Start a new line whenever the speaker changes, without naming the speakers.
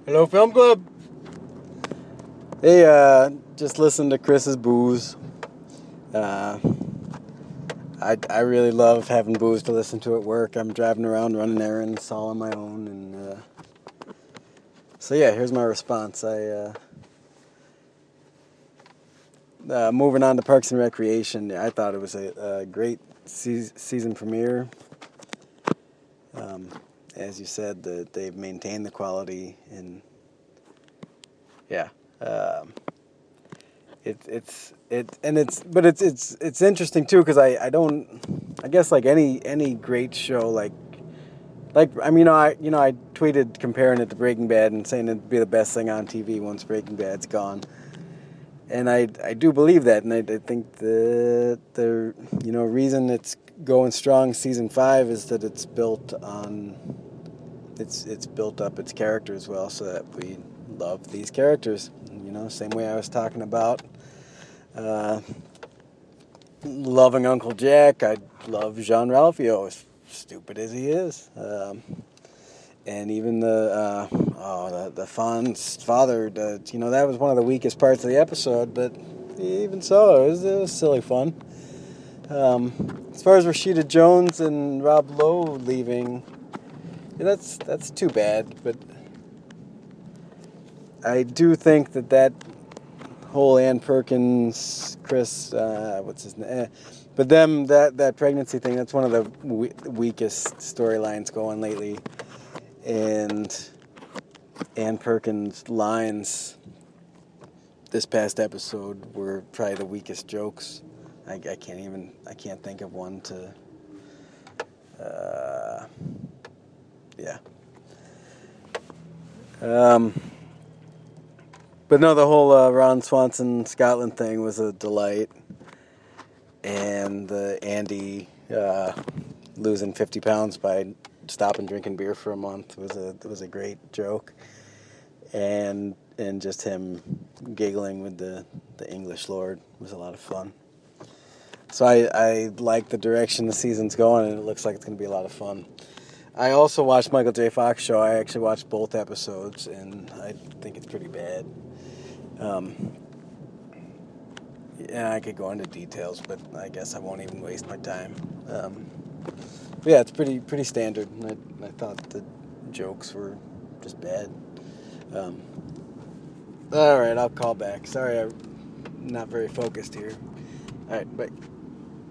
Hello, Film Club. Hey, just listen to Chris's booze. Uh, I really love having booze to listen to at work. I'm driving around running errands all on my own, and so yeah, here's my response. Moving on to Parks and Recreation. I thought it was a great season premiere. As you said, they've maintained the quality, and yeah. Um, it's interesting too because I guess like any great show I tweeted comparing it to Breaking Bad and saying it'd be the best thing on TV once Breaking Bad's gone, and I do believe that, and I think the reason it's going strong season 5 is that it's built up its characters well, so that we love these characters. Same way I was talking about loving Uncle Jack. I love Jean-Ralphio, as stupid as he is. And even the Fonz father, that was one of the weakest parts of the episode, but even so, it was silly fun. As far as Rashida Jones and Rob Lowe leaving, that's too bad, but I do think that whole Ann Perkins, Chris, what's his name? But that pregnancy thing, that's one of the weakest storylines going lately. And Ann Perkins' lines this past episode were probably the weakest jokes. I can't think of one to. Yeah. But no, the whole Ron Swanson Scotland thing was a delight, and the Andy losing 50 pounds by stopping drinking beer for a month was a great joke, and just him giggling with the English Lord was a lot of fun. So I like the direction the season's going, and it looks like it's going to be a lot of fun. I also watched Michael J. Fox show. I actually watched both episodes, and I think it's pretty bad. Yeah, I could go into details, but I guess I won't even waste my time. But yeah, it's pretty standard. And I thought the jokes were just bad. All right, I'll call back. Sorry, I'm not very focused here. All right, bye.